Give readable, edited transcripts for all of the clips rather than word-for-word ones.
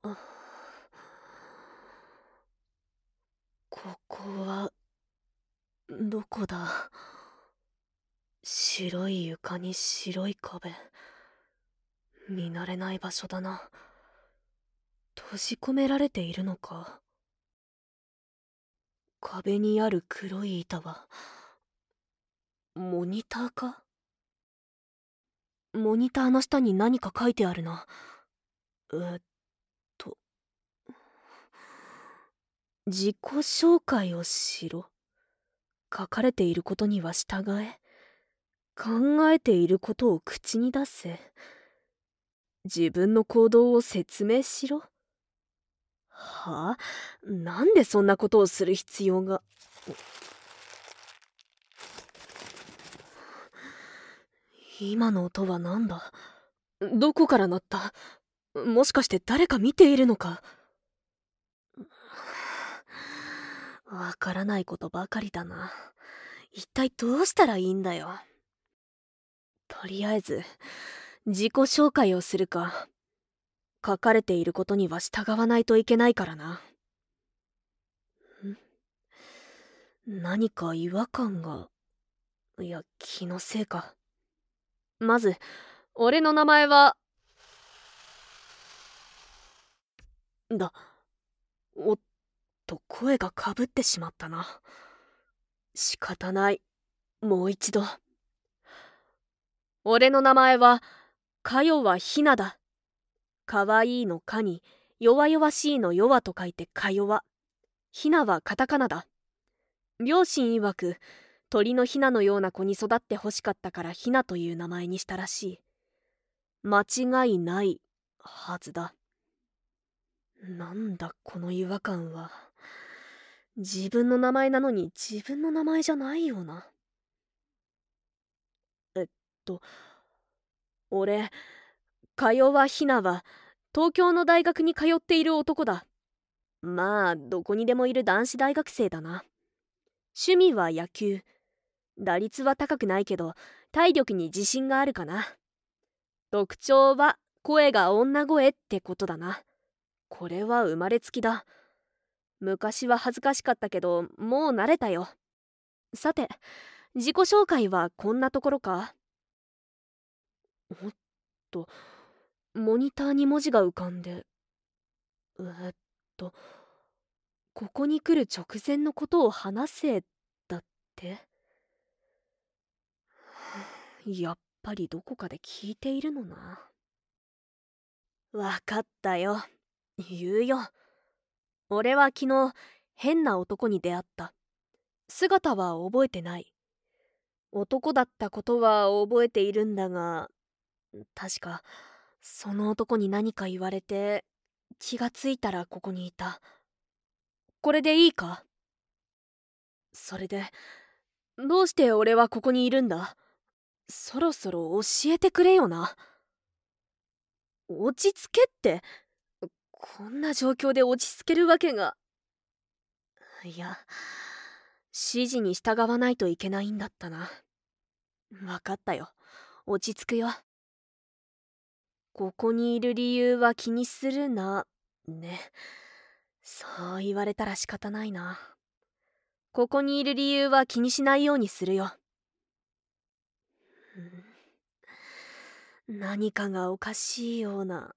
あ、ここはどこだ。白い床に白い壁。見慣れない場所だな。閉じ込められているのか。壁にある黒い板はモニターか。モニターの下に何か書いてあるな。えーっと自己紹介をしろ。書かれていることには従え。考えていることを口に出せ。自分の行動を説明しろ。はあ、なんでそんなことをする必要が。今の音はなんだ。どこから鳴った。もしかして誰か見ているのか。わからないことばかりだな。一体どうしたらいいんだよ。とりあえず自己紹介をするか。書かれていることには従わないといけないからな。何か違和感が。いや、気のせいか。まず俺の名前はだ。おっと、声がかぶってしまったな。仕方ない。もう一度。俺の名前はかよはひなだ。かわいいのかに弱々しいの弱と書いてかよわ。ひなはカタカナだ。両親曰く鳥のひなのような子に育ってほしかったからひなという名前にしたらしい。間違いないはずだ。なんだこの違和感は。自分の名前なのに自分の名前じゃないよな。えっと俺かよわひなは東京の大学に通っている男だ。まあどこにでもいる男子大学生だな。趣味は野球。打率は高くないけど体力に自信があるかな。特徴は声が女声ってことだな。これは生まれつきだ。昔は恥ずかしかったけどもう慣れたよ。さて自己紹介はこんなところか。おっと、モニターに文字が浮かんで。えーっとここに来る直前のことを話せだって。やっぱりどこかで聞いているのな。わかったよ。言うよ。俺は昨日変な男に出会った。姿は覚えてない。男だったことは覚えているんだが、確かその男に何か言われて気がついたらここにいた。これでいいか。それでどうして俺はここにいるんだ。そろそろ教えてくれよな。落ち着けって。こんな状況で落ち着けるわけが。いや、指示に従わないといけないんだったな。わかったよ。落ち着くよ。ここにいる理由は気にするな。ね。そう言われたら仕方ないな。ここにいる理由は気にしないようにするよ。何かがおかしいような。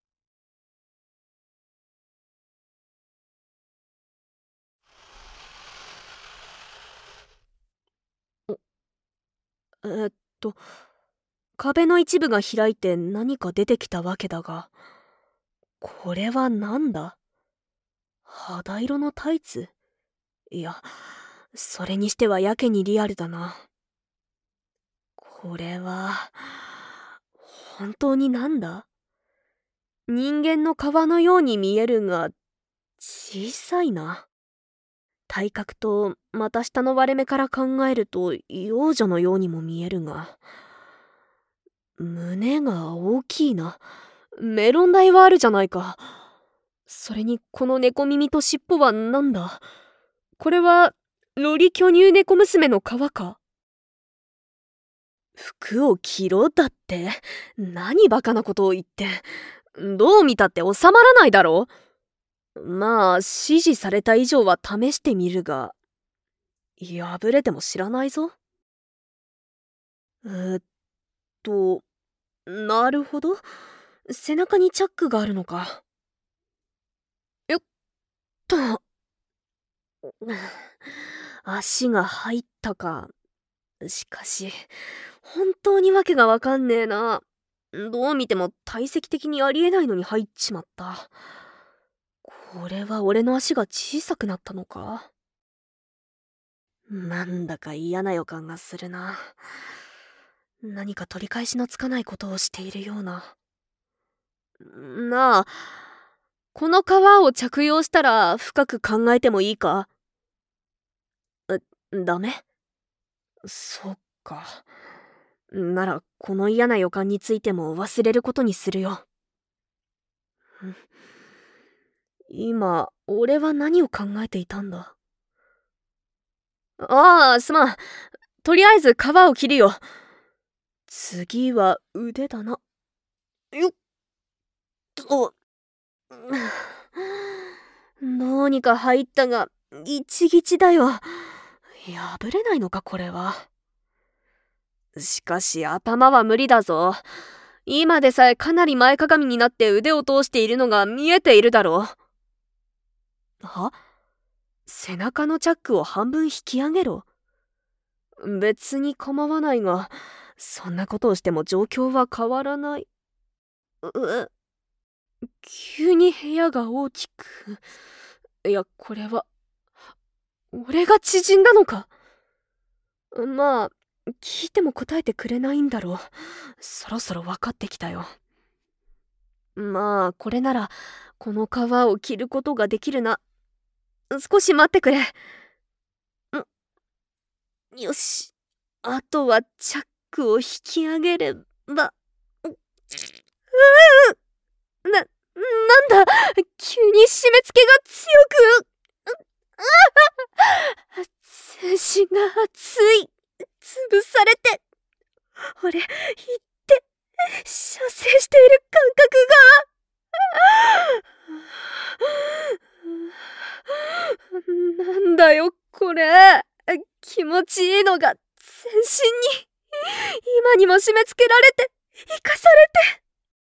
えーっと壁の一部が開いて何か出てきたわけだが、これはなんだ。肌色のタイツ。いや、それにしてはやけにリアルだな。これは本当になんだ。人間の皮のように見えるが小さいな。体格と股下の割れ目から考えると幼女のようにも見えるが、胸が大きいな。メロン台はあるじゃないか。それにこの猫耳と尻尾はなんだ。これはロリ巨乳猫娘の皮か。服を着ろだって。何バカなことを言って。 どう見たって収まらないだろ。まあ、指示された以上は試してみるが、破れても知らないぞ。えーっと、なるほど。背中にチャックがあるのか。よっと。足が入ったか。しかし、本当にわけがわかんねえな。どう見ても体積的にありえないのに入っちまった。これは俺の足が小さくなったのか？なんだか嫌な予感がするな。何か取り返しのつかないことをしているような。なあ、この革を着用したら深く考えてもいいか？ダメ？そっか。ならこの嫌な予感についても忘れることにするよ。今俺は何を考えていたんだ？ああ、すまん。とりあえず皮を切るよ。次は腕だな。よっと。どうにか入ったが、ギチギチだよ。破れないのか、これは。しかし頭は無理だぞ。今でさえかなり前かがみになって腕を通しているのが見えているだろう。は？背中のチャックを半分引き上げろ。別に構わないが、そんなことをしても状況は変わらない。急に部屋が大きく。いや、これは俺が縮んだのか？まあ、聞いても答えてくれないんだろう。そろそろ分かってきたよ。まあ、これならこの皮を着ることができるな。少し待ってくれ。よし、あとはチャックを引き上げれば。なんだ、急に締め付けが強く。全身が熱い。潰されて。俺、言って、射精している感覚が。なんだよ、これ。気持ちいいのが全身に。今にも締め付けられて、生かされて。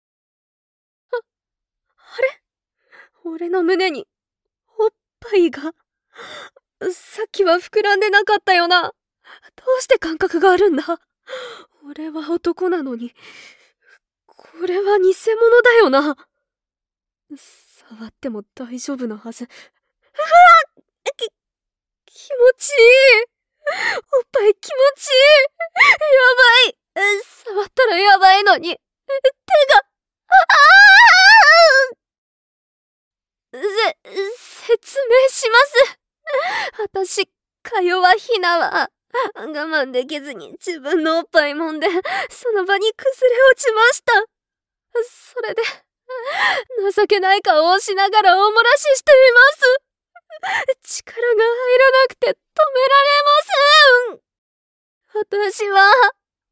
あれ？俺の胸に、おっぱいが。さっきは膨らんでなかったよな。どうして感覚があるんだ？俺は男なのに。これは偽物だよな。触っても大丈夫なはず。気持ちいい。おっぱい気持ちいい。やばい。触ったらやばいのに。手が。説明します。私、か弱ひなは、我慢できずに自分のおっぱい揉んで、その場に崩れ落ちました。それで、情けない顔をしながらおもらししています。力が入らなくて止められません。私は、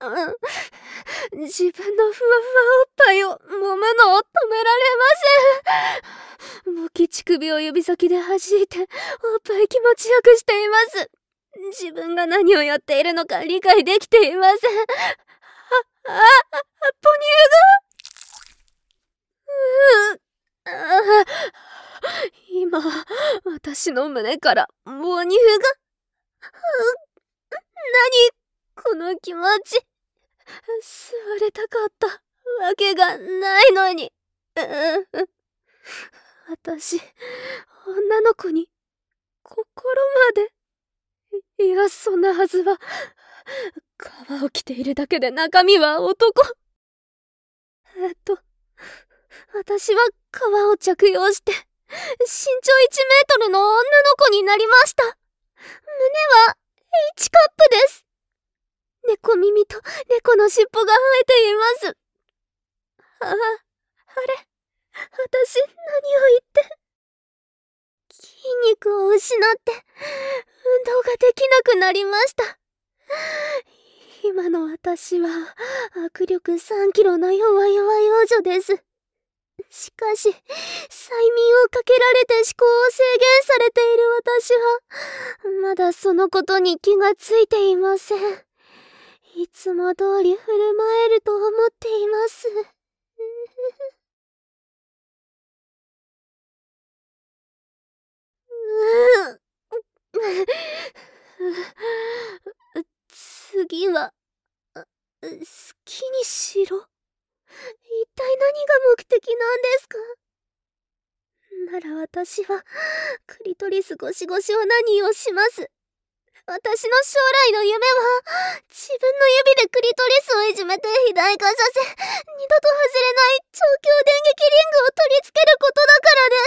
自分のふわふわおっぱいを揉むのを止められません。勃起乳首を指先で弾いて、おっぱい気持ちよくしています。自分が何をやっているのか理解できていません。母乳が。今、私の胸から母乳が。何この気持ち。座れたかったわけがないのに。私、女の子に、心まで。いや、そんなはずは。皮を着ているだけで中身は男。私は皮を着用して、身長1メートルの女の子になりました。胸は H カップです。猫耳と猫の尻尾が生えています。あれ、私何を言って。筋肉を失って運動ができなくなりました。今の私は握力3キロの弱々幼女です。 しかし、催眠をかけられて思考を制限されている私は、まだそのことに気がついていません。いつも通り振る舞えると思っています。次は、好きにしろ。一体何が目的なんですか？なら私は、クリトリスゴシゴシオナニーをします。私の将来の夢は、自分の指でクリトリスをいじめて肥大化させ、二度と外れない超強電撃リングを取り付けることだからです。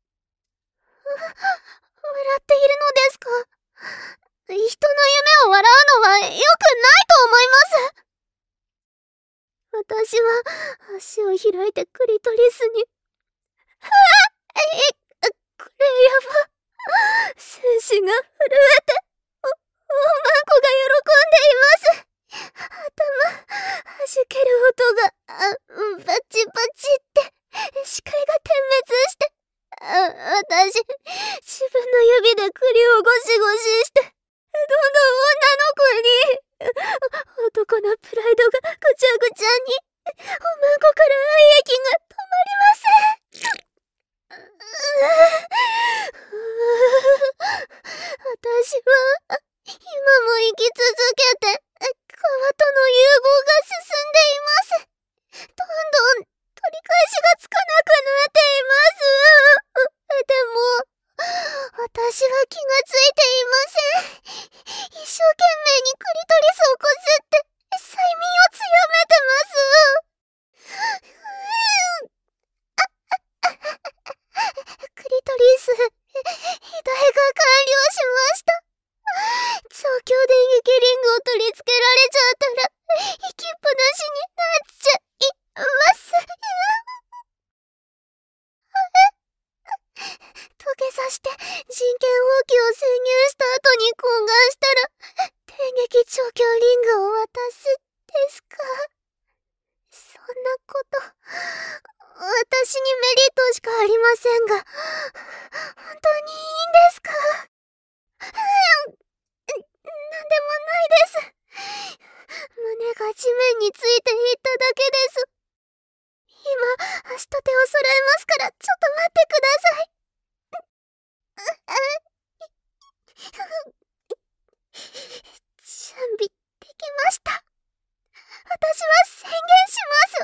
笑っているのですか？人の夢を笑うのは良くないと思います。私は足を開いてクリトリスに、これやば。精子が震えて、おまんこが喜んでいます。頭、弾ける音が、バチバチって、視界が点滅して、私、自分の指で栗をゴシゴシして、どんどん女の子に、男のプライドがぐちゃぐちゃに、おまんこから愛液が止まりません。私は、今も生き続けて、川との融合が進んでいます。どんどん取り返しがつかなくなっています。でも、私は気がついていません。一生懸命にクリトリスをこすって、催眠を強めてます。クリトリス、肥大が完了しました。超強電撃リングを取り付けられちゃったら、行きっぱなしになっちゃいます。土下座して人権放棄を宣言した後に懇願したら、電撃超強リングを渡すですか？そんなこと、私にメリットしかありませんが、本当にいいんですか？なんでもないです。胸が地面についていっただけです。今、足と手を揃えますから、ちょっと待ってください。準備できました。私は宣言します。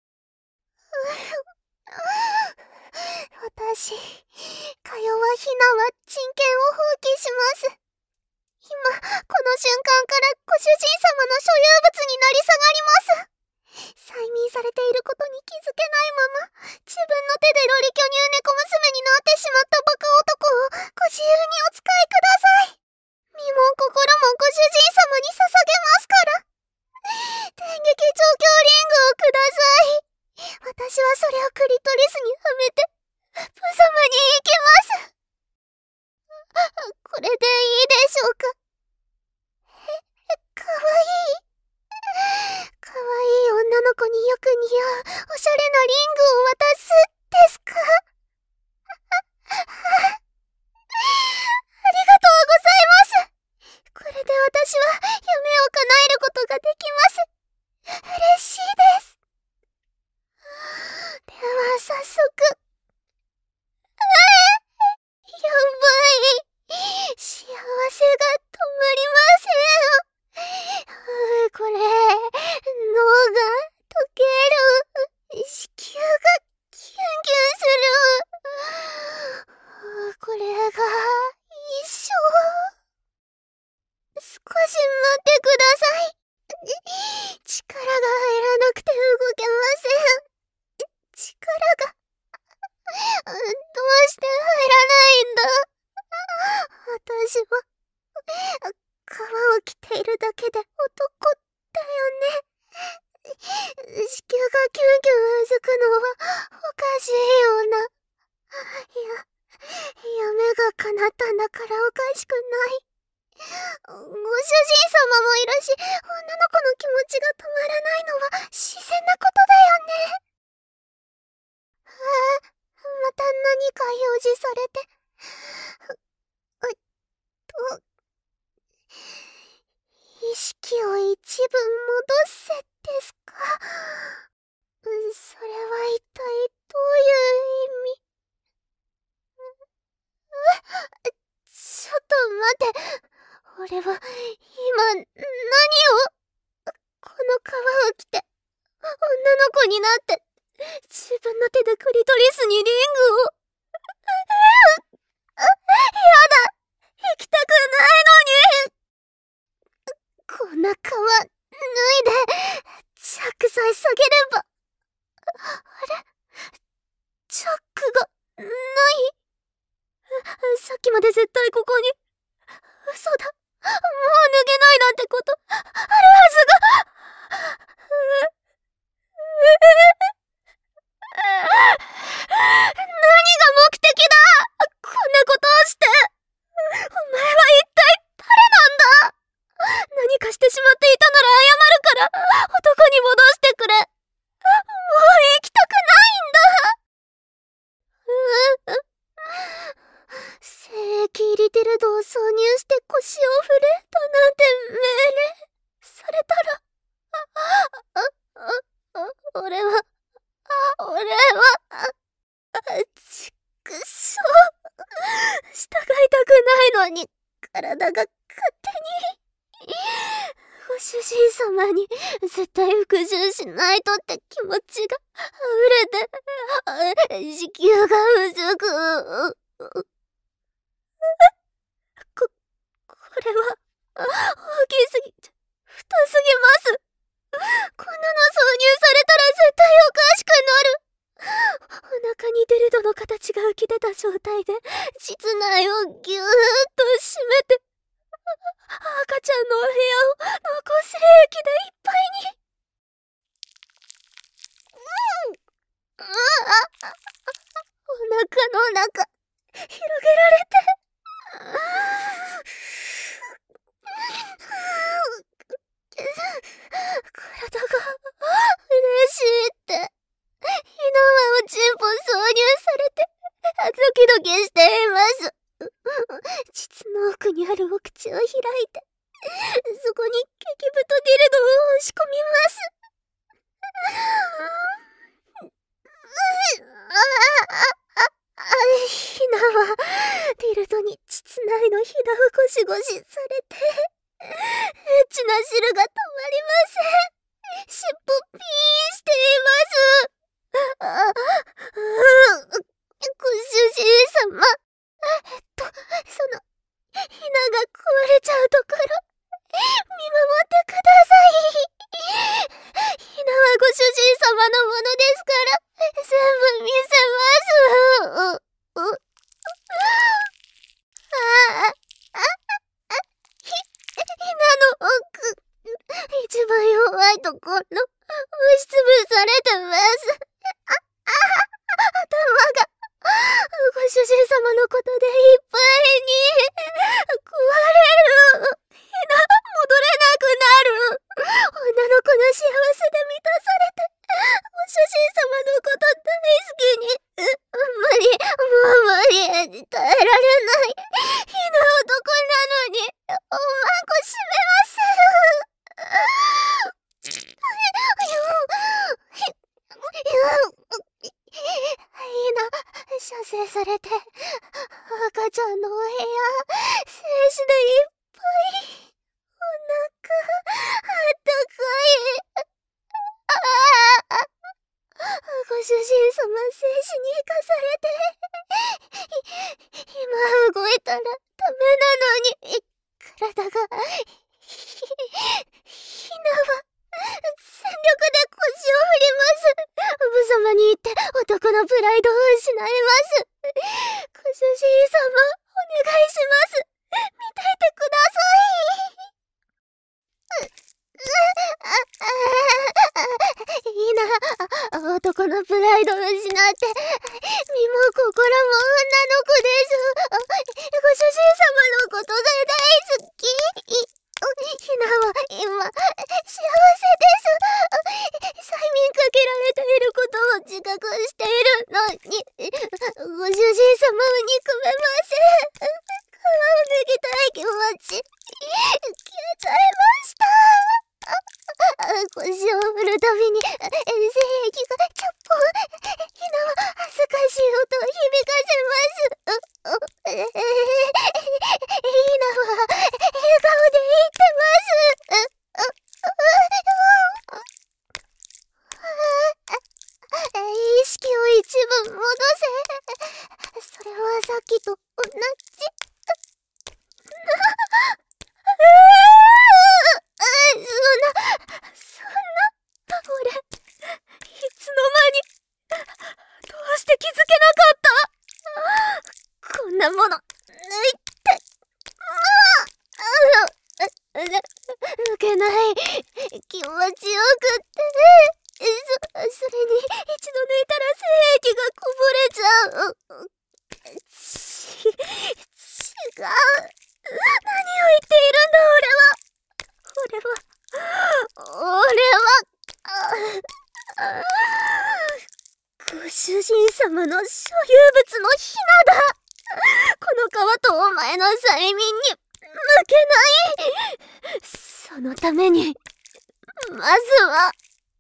私、かよわひなは人権を放棄します。今、この瞬間からご主人様の所有物になり下がります。催眠されていることに気づけないまま、自分の手でロリ巨乳猫娘になってしまったバカ男をご自由にお使いください。身も心もご主人様に捧げますから。電撃超強リングをください。私はそれをクリトリスにはめて、無様に行きます。これでいいでしょうか？かわいい。かわいい女の子によく似合うおしゃれなリングを渡すですか？ありがとうございます。これで私は夢を叶えることができます。嬉しいです。では早速。やばい。幸せが止まりません。これ、脳が溶ける。子宮がキュンキュンする。これが一生。少し待ってください。力が入らなくて動けません。力が、どうして入らないんだ。私は、皮を着ているだけで男だよね。子宮がキュンキュンうずくのはおかしいような。いや、夢が叶ったんだからおかしくない。ご主人様もいるし、女の子の気持ちが止まらないのは自然なことだよね。 か表示されて、意識を一部戻せですか？それは一体どういう意味？ちょっと待って。俺は今何を？この皮を着て女の子になって自分の手でクリトリスにリングを。やだ、行きたくないのに。こんな皮脱いで着剤下げれば。あれ、チャックがない。さっきまで絶対ここに。嘘だ、もう脱げないなんてことあるはずが。何が目的だ？こんなことをして。お前は一体誰なんだ？何かしてしまっていたなら謝るから男に戻してくれ。もう生きたくないんだ。精液入りテルドを挿入して腰を振れとなんて命令されたら、俺は、ちくしょう。従いたくないのに、体が勝手に。ご主人様に絶対服従しないとって気持ちが溢れて、子宮がうずく。これは大きすぎて太すぎます。こんなの挿入されたら絶対おかしくなる。お腹にデルドの形が浮き出た状態で膣内をぎゅーっと締めて、赤ちゃんのお部屋を残す液でいっぱいに。お腹の中広げられて。体が嬉しいって。火の輪をチンポ挿入されてドキドキしています。膣の奥にあるお口を開いて、そこに激太ディルドを押し込みます。ヒナはディルドに膣内のひだをゴシゴシされて、エッチな汁が止まりません。尻尾ピーンしています。ご主人様、そのヒナが壊れちゃうところ見守ってください。ヒナはご主人様のものですから全部見せます。ヒナの奥、一番弱いところ押しつぶされてます。頭がご主人様のことでいっぱいに壊れる。ヒナ、戻れなくなる。女の子の幸せで満たされて、ご主人様のこと大好きに。無理、もう無理、耐えられない。ヒナ男なのにおまんこ閉めます。ヒナ、射精されて赤ちゃんのお部屋精子でいっぱい。お腹あったかい。ご主人様精子に生かされて、今動いたらダメなのに。体がヒナは全力で腰を振ります。おぶ様に言って男のプライドを失います。ご主人様、お願いします。見ていてください。いいな、男のプライドを失って身も心も女の子です。ご主人様のことが大好き。ひなは今幸せです。催眠かけられていることを自覚しているのに、ご主人時と同じ。そんな、俺、いつの間に、どうして気づけなかった。こんなもの、抜いて、抜けない。気持ちよくって。それに、一度抜いたら精液がこぼれちゃう。違う。何を言っているんだ、俺は。ご主人様の所有物のヒナだ。この皮とお前の催眠に負けない。そのために、まずは、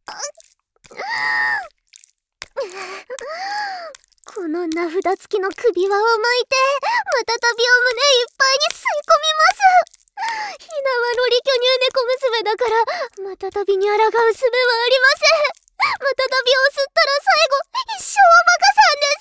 この名札付きの首輪を巻いて、またたびを胸いっぱいに吸い込みます。ヒナはロリ巨乳猫娘だから、またたびに抗う術はありません。またたびを吸ったら最後、一生おバカさんです。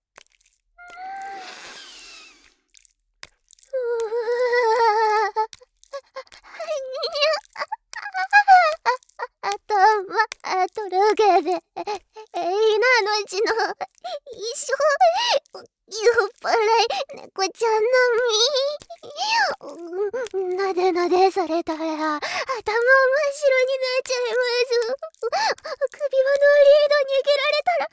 とろけで、ひなのちの一生、酔っ払い猫ちゃんの身。なでなでされたら、頭真っ白になっちゃいます。首輪のリード握られたら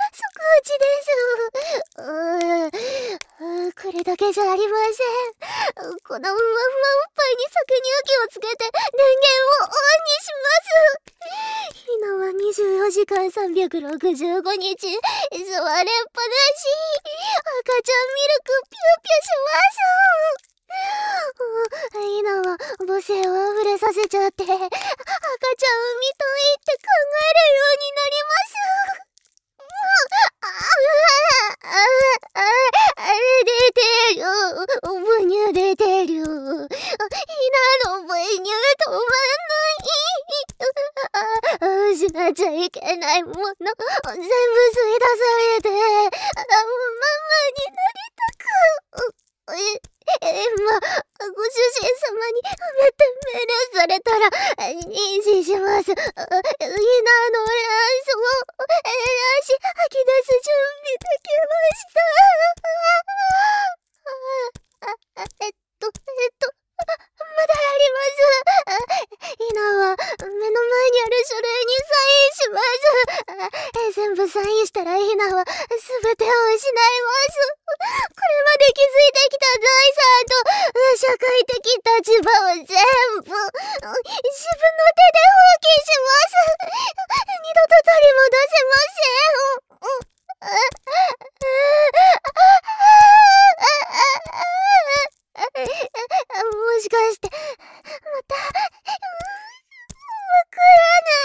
即打ちです。これだけじゃありません。このふわふわおっぱいに搾乳機をつけて電源をオンにします。ひなは24時間365日座れっぱなし。赤ちゃんミルクピューピューします。ひなは母性を溢れさせちゃって赤ちゃん産みたいって考えるようになります。出てる。母乳出てる。ひなの母乳止まんない。失っちゃいけないもの全部吸い出されてママになりたく。ご主人様に命令されたら妊娠します。ひなの卵子吐き出す準備できました。まだあります。ひなは目の前にある書類にサインします。全部サインしたらひなは全てを失います。これまで築いてきた財産と社会的立場を全部自分の手で放棄します。二度と取り戻せません。もしかしてまたわからない。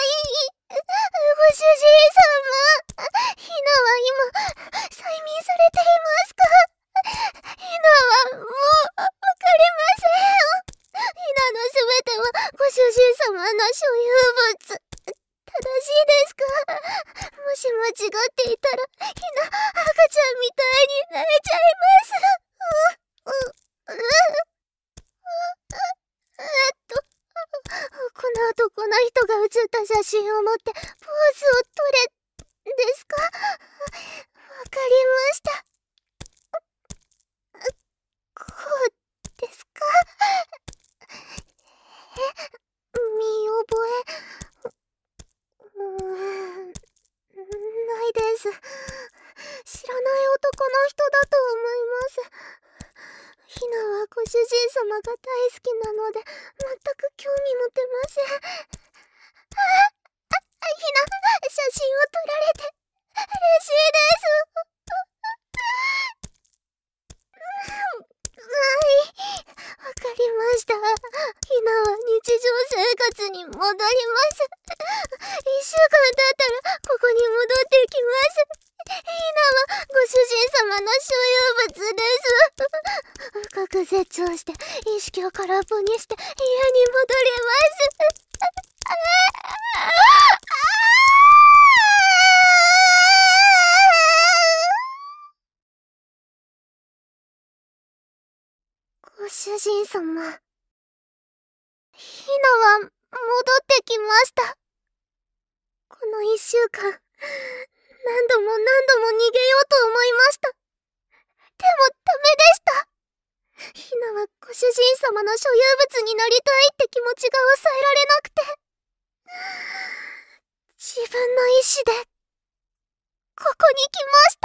ご主人様、ひなは今催眠されていますか？ひなはもうわかりません。ひなのすべてはご主人様の所有物。正しいですか？もし間違っていたらひな赤ちゃんみたいに泣いちゃいます。この後この人が写った写真を持ってポーズを取れですか？わかりました。こうですか？見覚えないです。知らない男の人だと思います。ひなはご主人様が大好きなので全く興味持てません。ひな、写真を撮られて嬉しいです。はい、わかりました。ひなは日常生活に戻ります。1週間経ったらここに戻ってきます。ひなはご主人様の所有物です。深く絶頂して意識を空っぽにして家に戻ります。 人様。ひなは戻ってきました。この1週間、何度も何度も逃げようと思いました。でもダメでした。ひなはご主人様の所有物になりたいって気持ちが抑えられなくて、自分の意志でここに来ました。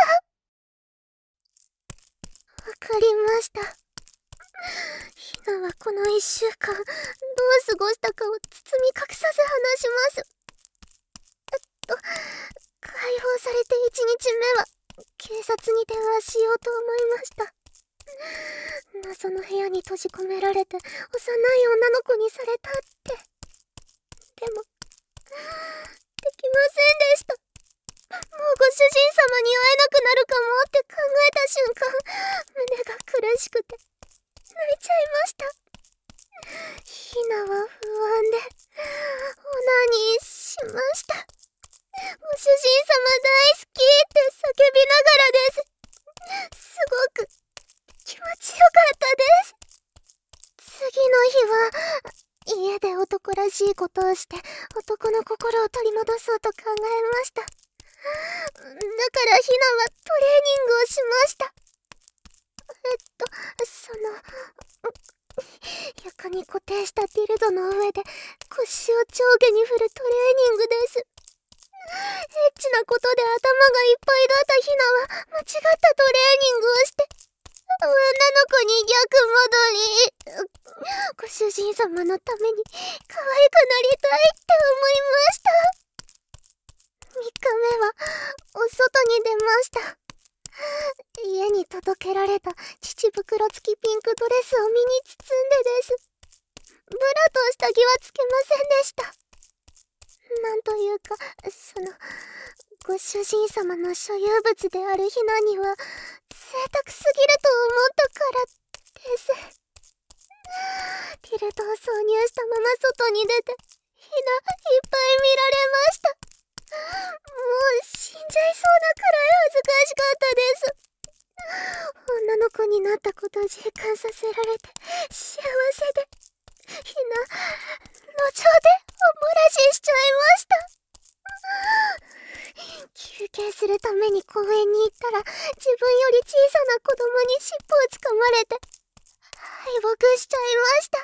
わかりました。ひなはこの1週間どう過ごしたかを包み隠さず話します。解放されて1日目は警察に電話しようと思いました。謎の部屋に閉じ込められて幼い女の子にされたって。でもできませんでした。もうご主人様に会えなくなるかもって考えた瞬間、胸が苦しくて泣いちゃいました。ひなは不安でオナニーしました。ご主人様大好きって叫びながらです。すごく気持ちよかったです。次の日は家で男らしいことをして男の心を取り戻そうと考えました。だからひなはトレーニングをしました。床に固定したディルドの上で腰を上下に振るトレーニングです。エッチなことで頭がいっぱいだったひなは間違ったトレーニングをして女の子に逆戻り。ご主人様のために可愛くなりたいって思いました。3日目はお外に出ました。家に届けられた乳袋付きピンクドレスを身に包んでです。ブラと下着はつけませんでした。なんというか、ご主人様の所有物であるひなには贅沢すぎると思ったからです。ティルトを挿入したまま外に出て、ひないっぱい見られました。もう死んじゃいそうなくらい恥ずかしかったです。女の子になったことを実感させられて幸せで、ひな、路上でおもらししちゃいました。休憩するために公園に行ったら、自分より小さな子供に尻尾をつかまれて敗北しちゃいました。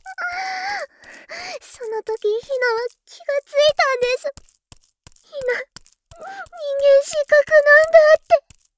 その時ひなは気がついたんです。ひな、人間失格なんだって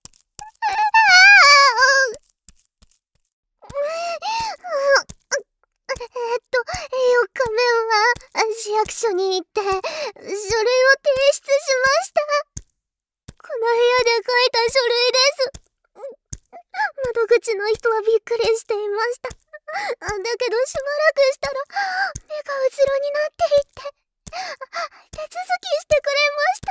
。4日目は市役所に行って書類を提出しました。この部屋で書いた書類です。窓口の人はびっくりしていました。だけどしばらくしたら目がうつろになっていって手続きしてくれました。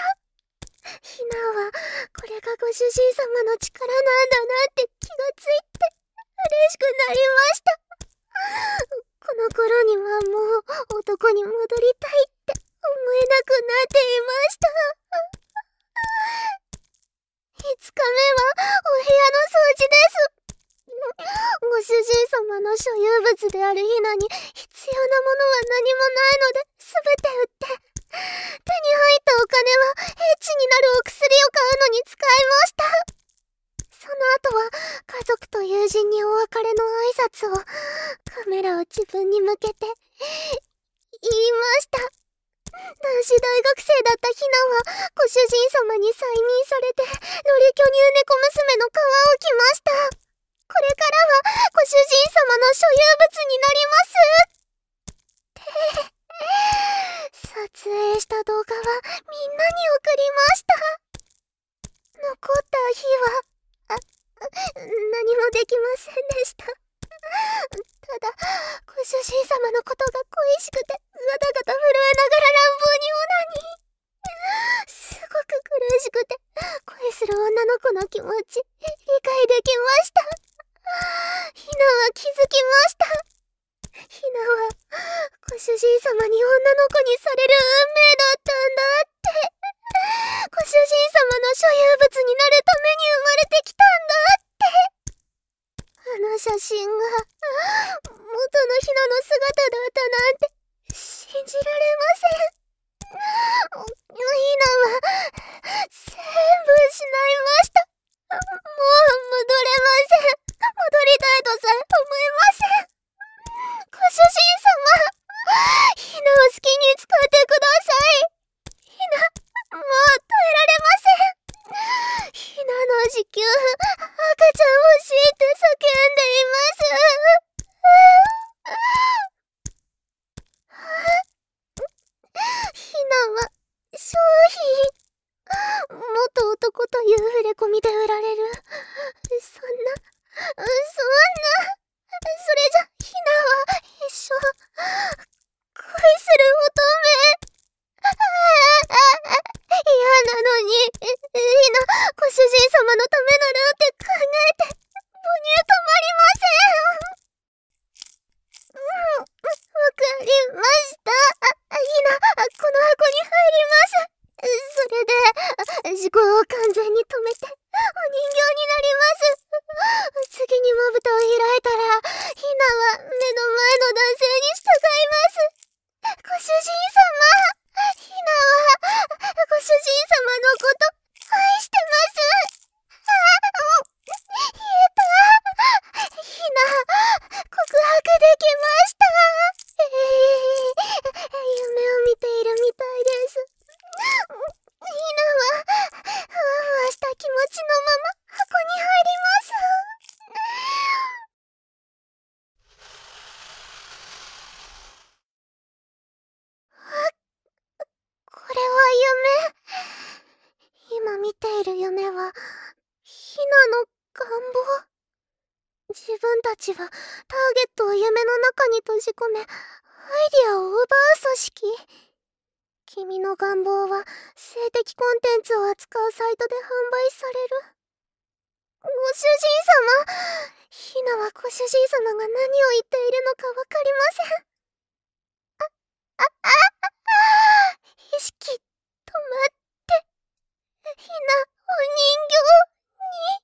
ひなはこれがご主人様の力なんだなって気がついて嬉しくなりました。この頃にはもう男に戻りたいって思えなくなっていました。5日目はお部屋の掃除です。ご主人様の所有物であるひなに必要なものは何もないので全て売って、手に入ったお金はエッチになるお薬を買うのに使いました。その後は家族と友人にお別れの挨拶をカメラを自分に向けて言いました。男子大学生だったひなはご主人様に再任されてロリ巨乳猫娘の皮を着ました。これからはご主人様の所有物になりますって撮影した動画はみんなに送りました。残った日は何もできませんでした。ただご主人様のことが恋しくてガタガタ震えながら乱暴にオナニー。すごく苦しくて恋する女の子の気持ち理解できました。ひなは気づきました。ひなはご主人様に女の子にされる運命だったんだって。ご主人様の所有物になるために生まれてきたんだって。あの写真がのひなの姿だったなんて信じられません。ひなは全部失いました。もう戻れません。戻りたいとさえ思えません。ご主人様、ひなを好きに使ってください。ひな、もう耐えられません。ひなの子宮、赤ちゃん欲しいって叫んでいます。ひなは商品、元男という触れ込みで売られる。そんな、それじゃひなは一生恋する乙女。嫌なのに、ひな、ご主人様のためならって考えて、母乳止まりません。わかりました。ひな、この箱に入ります。それで、思考を完全に止めて、お人形になります。次にまぶたを開いたら、ひなは目の前の男性に従います。ご主人様、ひなは、ご主人様のこと、愛してます。言えた。ひな、告白できました。夢を見ているみたいです。ひなは、ふわふわした気持ちのまま箱に入ります。これは夢。今見ている夢は、ひなの願望。自分たちはターゲットを夢の中に閉じ込め、アイディアを奪う組織。君の願望は性的コンテンツを扱うサイトで販売される。ご主人様、ひなはご主人様が何を言っているのかわかりません。意識止まって、ひな、お人形に。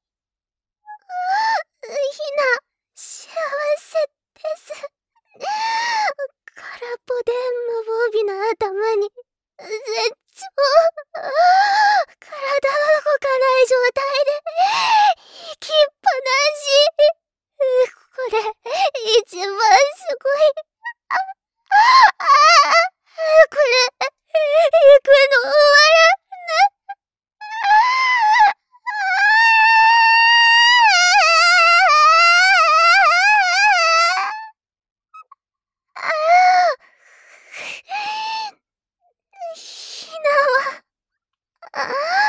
ひな、幸せです。空っぽで無防備な頭に、絶頂。体は動かない状態で、息っぱなし。これ、一番すごい。これ、行くの終わらひなは、